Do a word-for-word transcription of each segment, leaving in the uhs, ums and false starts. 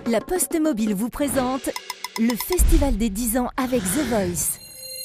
La Poste Mobile vous présente le Festival des dix ans avec The Voice.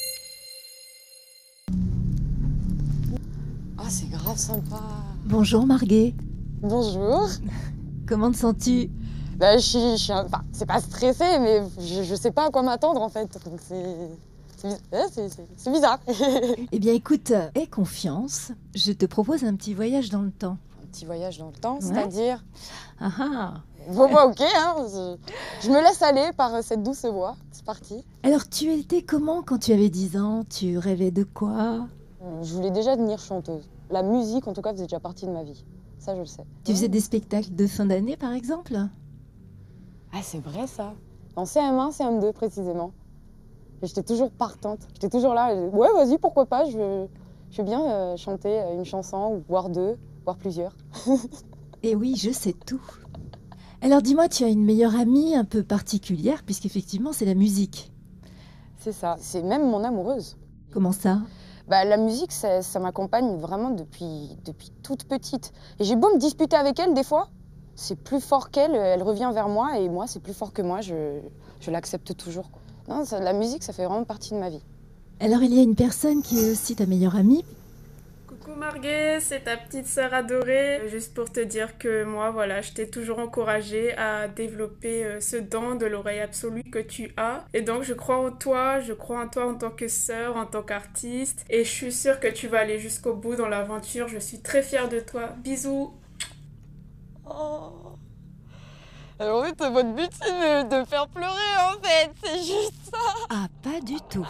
Ah, c'est grave sympa. Bonjour Marguet. Bonjour. Comment te sens-tu? Bah, je suis, je suis un- enfin, c'est pas stressé, mais je, je sais pas à quoi m'attendre en fait. Donc c'est, c'est, ouais, c'est, c'est- c'est bizarre. Eh bien écoute, aie confiance. Je te propose un petit voyage dans le temps. Un petit voyage dans le temps, Ouais. c'est-à-dire. Ah ah. Bon, bah, ok, hein, je, je me laisse aller par cette douce voix. C'est parti. Alors tu étais comment quand tu avais dix ans? Tu rêvais de quoi? Je voulais déjà devenir chanteuse. La musique, en tout cas, faisait déjà partie de ma vie. Ça, je le sais. Tu faisais des spectacles de fin d'année par exemple? Ah, c'est vrai ça. En C M un, C M deux précisément. Et j'étais toujours partante. J'étais toujours là. et- Ouais, vas-y, pourquoi pas. Je veux, je veux bien euh, chanter une chanson, ou voire deux, voire plusieurs. Eh oui, je sais tout. Alors dis-moi, tu as une meilleure amie un peu particulière puisqu'effectivement c'est la musique. C'est ça. C'est même mon amoureuse. Comment ça? Bah, la musique, ça, ça m'accompagne vraiment depuis, depuis toute petite. Et j'ai beau me disputer avec elle des fois, c'est plus fort qu'elle, elle revient vers moi et moi, c'est plus fort que moi, je, je l'accepte toujours, quoi. Non, ça- la musique, ça fait vraiment partie de ma vie. Alors il y a une personne qui est aussi ta meilleure amie. Coucou Marguet, c'est ta petite sœur adorée. Juste pour te dire que moi, voilà, je t'ai toujours encouragée à développer euh, ce don de l'oreille absolue que tu as. Et donc, je crois en toi, je crois en toi en tant que sœur, en tant qu'artiste. Et je suis sûre que tu vas aller jusqu'au bout dans l'aventure. Je suis très fière de toi. Bisous. Oh. Alors en fait, votre but, c'est de, de faire pleurer, en fait. C'est juste ça. Ah, pas du tout.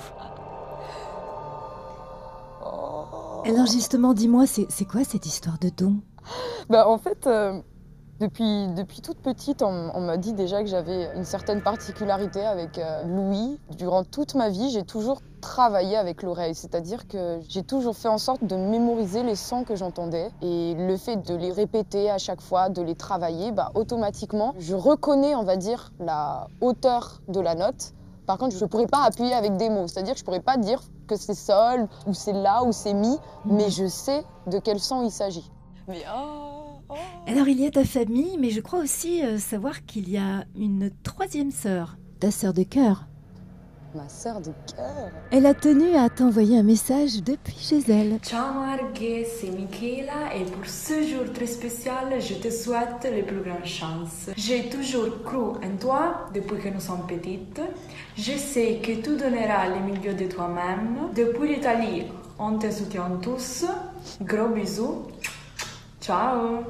Oh. Alors justement, dis-moi, c'est c'est quoi cette histoire de don? Bah, en fait, euh, depuis, depuis toute petite, on, on m'a dit déjà que j'avais une certaine particularité avec euh, l'ouïe. Durant toute ma vie, j'ai toujours travaillé avec l'oreille. C'est-à-dire que j'ai toujours fait en sorte de mémoriser les sons que j'entendais. Et le fait de les répéter à chaque fois, de les travailler, bah, automatiquement, je reconnais, on va dire, la hauteur de la note. Par contre, je ne pourrais pas appuyer avec des mots. C'est-à-dire que je ne pourrais pas dire que c'est sol, ou c'est la, ou c'est mi, mais je sais de quel son il s'agit. Mais oh, oh. Alors il y a ta famille, mais je crois aussi euh, savoir qu'il y a une troisième sœur, ta sœur de cœur. Ma sœur de cœur. Elle a tenu à t'envoyer un message depuis chez elle. Ciao Marguerite, c'est Michaela et pour ce jour très spécial, je te souhaite les plus grandes chances. J'ai toujours cru en toi depuis que nous sommes petites. Je sais que tu donneras le milieu de toi-même. Depuis l'Italie, on te soutient tous. Gros bisous. Ciao.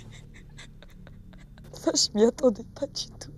Ça, je m'y attendais pas du tout.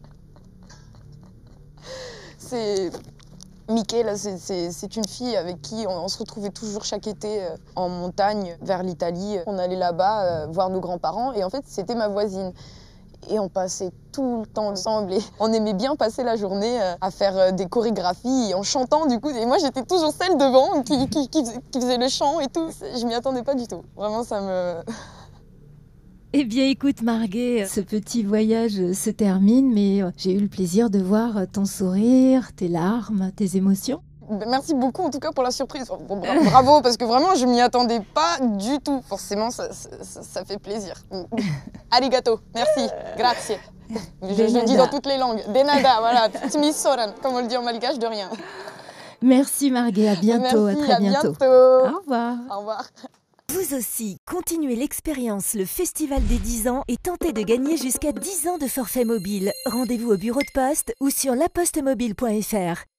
C'est... Mickey, là, c'est, c'est, c'est une fille avec qui on, on se retrouvait toujours chaque été euh, en montagne vers l'Italie. On allait là-bas euh, voir nos grands-parents et en fait, c'était ma voisine. Et on passait tout le temps ensemble et on aimait bien passer la journée euh, à faire euh, des chorégraphies en chantant du coup. Et moi, j'étais toujours celle devant qui, qui, qui, faisait, qui faisait le chant et tout. Je m'y attendais pas du tout. Vraiment, ça me... Eh bien écoute Marguet, ce petit voyage se termine, mais j'ai eu le plaisir de voir ton sourire, tes larmes, tes émotions. Merci beaucoup en tout cas pour la surprise. Bon, bra- bravo, parce que vraiment, je m'y attendais pas du tout. Forcément, ça, ça, ça- ça fait plaisir. Arigato, merci, grazie. Je, je le dis dans toutes les langues. De nada, voilà. Tmi soran, comme on le dit en malgache, de rien. Merci Marguet, à bientôt, Merci, à très à bientôt. bientôt. Au revoir. Au revoir. Vous aussi, continuez l'expérience Le Festival des dix ans et tentez de gagner jusqu'à dix ans de forfait mobile. Rendez-vous au bureau de poste ou sur la poste mobile point F R.